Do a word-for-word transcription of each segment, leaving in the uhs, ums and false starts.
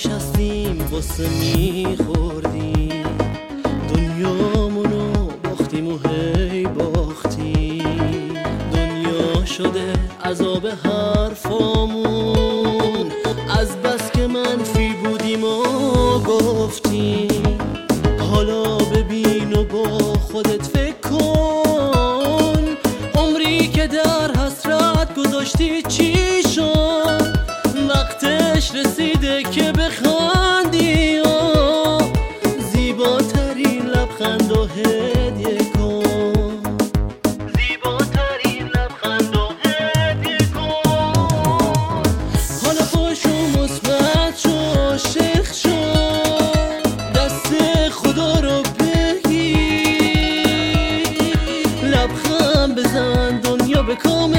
نشستیم واسه میخوردیم، دنیامونو باختیم و هی باختیم. دنیا شده عذاب حرفامون، از بس که منفی بودیم و گفتیم. حالا ببین و با خودت فکر کن، عمری که در حسرت گذاشتی چی شد؟ وقتش رسیده که بخندی و زیباترین لبخند و هدیه کن. زیباترین لبخند و هدیه کن. حالا باشو مثبت شو، عاشق شو، دست خدا رو بگیر. لبخند بزن دنیا به کام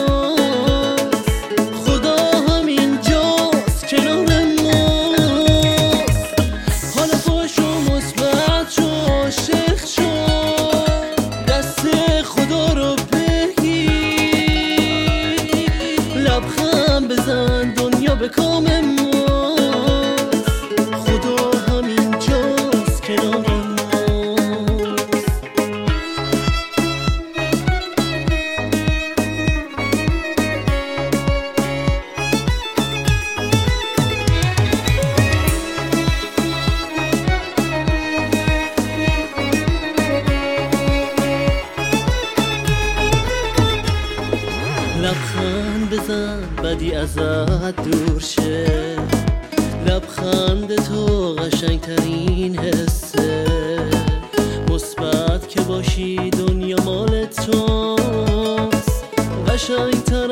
بزن دنیا به کام ماست. خدا همین جاست کنار ماست. لبخند بزن بدی ازت دور شه، لبخند تو قشنگترین حسه. مثبت که باشی دنیا مال توست، قشنگتر